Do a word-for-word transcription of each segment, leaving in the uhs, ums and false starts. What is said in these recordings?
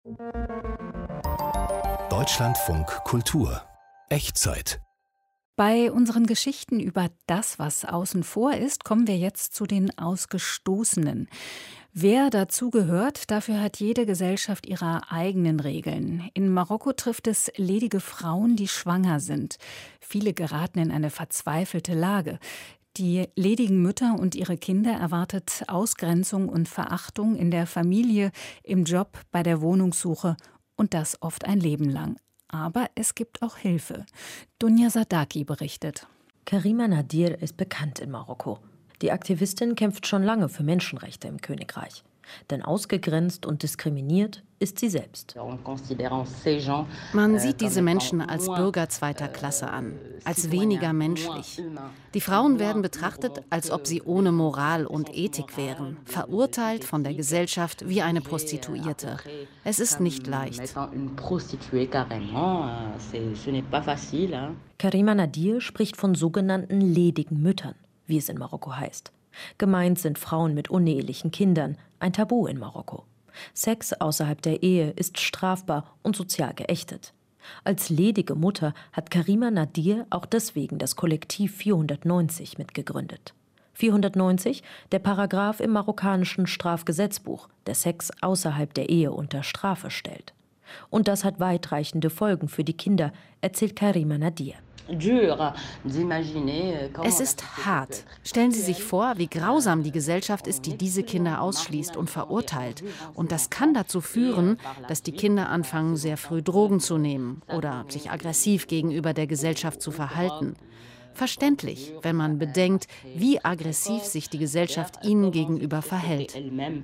Deutschlandfunk Kultur Echtzeit. Bei unseren Geschichten über das, was außen vor ist, kommen wir jetzt zu den Ausgestoßenen. Wer dazugehört, dafür hat jede Gesellschaft ihre eigenen Regeln. In Marokko trifft es ledige Frauen, die schwanger sind. Viele geraten in eine verzweifelte Lage. Die ledigen Mütter und ihre Kinder erwartet Ausgrenzung und Verachtung in der Familie, im Job, bei der Wohnungssuche und das oft ein Leben lang. Aber es gibt auch Hilfe. Dunja Sadaki berichtet. Karima Nadir ist bekannt in Marokko. Die Aktivistin kämpft schon lange für Menschenrechte im Königreich. Denn ausgegrenzt und diskriminiert ist sie selbst. Man sieht diese Menschen als Bürger zweiter Klasse an, als weniger menschlich. Die Frauen werden betrachtet, als ob sie ohne Moral und Ethik wären, verurteilt von der Gesellschaft wie eine Prostituierte. Es ist nicht leicht. Karima Nadir spricht von sogenannten ledigen Müttern, wie es in Marokko heißt. Gemeint sind Frauen mit unehelichen Kindern, ein Tabu in Marokko. Sex außerhalb der Ehe ist strafbar und sozial geächtet. Als ledige Mutter hat Karima Nadir auch deswegen das Kollektiv vierhundertneunzig mitgegründet. vierhundertneunzig, der Paragraph im marokkanischen Strafgesetzbuch, der Sex außerhalb der Ehe unter Strafe stellt. Und das hat weitreichende Folgen für die Kinder, erzählt Karima Nadir. Es ist hart. Stellen Sie sich vor, wie grausam die Gesellschaft ist, die diese Kinder ausschließt und verurteilt. Und das kann dazu führen, dass die Kinder anfangen, sehr früh Drogen zu nehmen oder sich aggressiv gegenüber der Gesellschaft zu verhalten. Verständlich, wenn man bedenkt, wie aggressiv sich die Gesellschaft ihnen gegenüber verhält.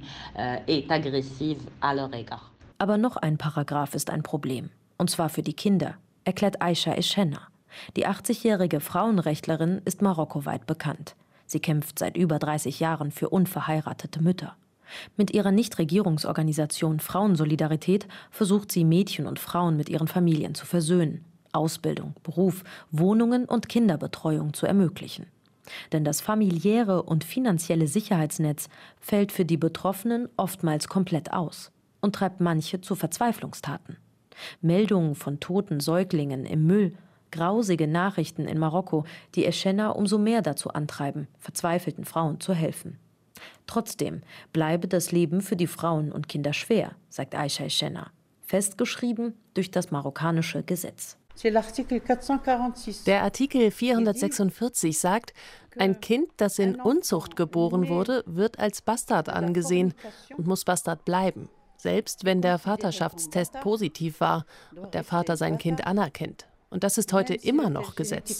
Aber noch ein Paragraph ist ein Problem. Und zwar für die Kinder, erklärt Aisha Eschenna. Die achtzigjährige Frauenrechtlerin ist marokkoweit bekannt. Sie kämpft seit über dreißig Jahren für unverheiratete Mütter. Mit ihrer Nichtregierungsorganisation Frauensolidarität versucht sie, Mädchen und Frauen mit ihren Familien zu versöhnen, Ausbildung, Beruf, Wohnungen und Kinderbetreuung zu ermöglichen. Denn das familiäre und finanzielle Sicherheitsnetz fällt für die Betroffenen oftmals komplett aus und treibt manche zu Verzweiflungstaten. Meldungen von toten Säuglingen im Müll, grausige Nachrichten in Marokko, die Eschenna umso mehr dazu antreiben, verzweifelten Frauen zu helfen. Trotzdem bleibe das Leben für die Frauen und Kinder schwer, sagt Aisha Eschenna, festgeschrieben durch das marokkanische Gesetz. Der Artikel vierhundertsechsundvierzig sagt, ein Kind, das in Unzucht geboren wurde, wird als Bastard angesehen und muss Bastard bleiben, selbst wenn der Vaterschaftstest positiv war und der Vater sein Kind anerkennt. Und das ist heute immer noch Gesetz.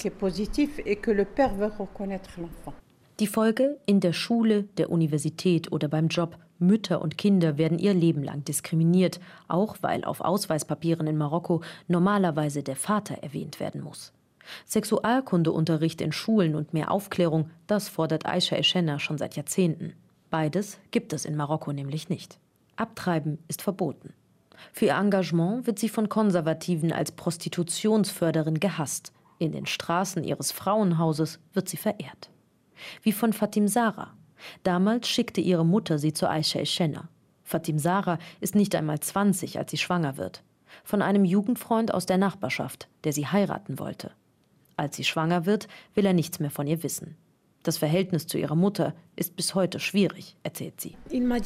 Die Folge: in der Schule, der Universität oder beim Job. Mütter und Kinder werden ihr Leben lang diskriminiert, auch weil auf Ausweispapieren in Marokko normalerweise der Vater erwähnt werden muss. Sexualkundeunterricht in Schulen und mehr Aufklärung, das fordert Aisha Eschenna schon seit Jahrzehnten. Beides gibt es in Marokko nämlich nicht. Abtreiben ist verboten. Für ihr Engagement wird sie von Konservativen als Prostitutionsförderin gehasst. In den Straßen ihres Frauenhauses wird sie verehrt. Wie von Fatim Zahra. Damals schickte ihre Mutter sie zu Aisha Eschenna. Fatim Zahra ist nicht einmal zwanzig, als sie schwanger wird. Von einem Jugendfreund aus der Nachbarschaft, der sie heiraten wollte. Als sie schwanger wird, will er nichts mehr von ihr wissen. Das Verhältnis zu ihrer Mutter ist bis heute schwierig, erzählt sie.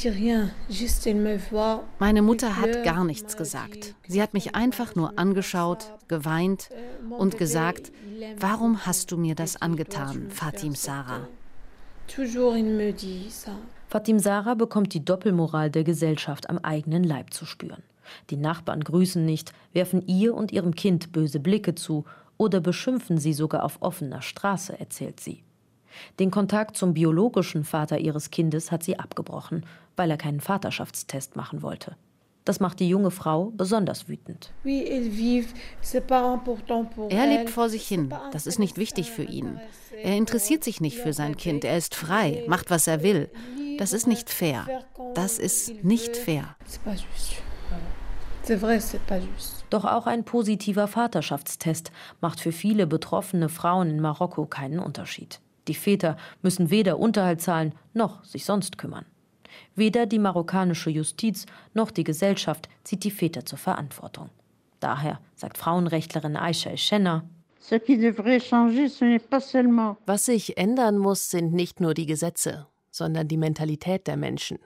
Meine Mutter hat gar nichts gesagt. Sie hat mich einfach nur angeschaut, geweint und gesagt, warum hast du mir das angetan, Fatim Zahra? Fatim Zahra bekommt die Doppelmoral der Gesellschaft am eigenen Leib zu spüren. Die Nachbarn grüßen nicht, werfen ihr und ihrem Kind böse Blicke zu oder beschimpfen sie sogar auf offener Straße, erzählt sie. Den Kontakt zum biologischen Vater ihres Kindes hat sie abgebrochen, weil er keinen Vaterschaftstest machen wollte. Das macht die junge Frau besonders wütend. Er lebt vor sich hin. Das ist nicht wichtig für ihn. Er interessiert sich nicht für sein Kind. Er ist frei, macht, was er will. Das ist nicht fair. Das ist nicht fair. Doch auch ein positiver Vaterschaftstest macht für viele betroffene Frauen in Marokko keinen Unterschied. Die Väter müssen weder Unterhalt zahlen, noch sich sonst kümmern. Weder die marokkanische Justiz noch die Gesellschaft zieht die Väter zur Verantwortung. Daher, sagt Frauenrechtlerin Aisha Eschenna, was sich ändern muss, sind nicht nur die Gesetze, sondern die Mentalität der Menschen.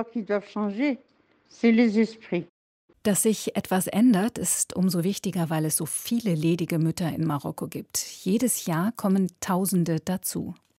Dass sich etwas ändert, ist umso wichtiger, weil es so viele ledige Mütter in Marokko gibt. Jedes Jahr kommen Tausende dazu.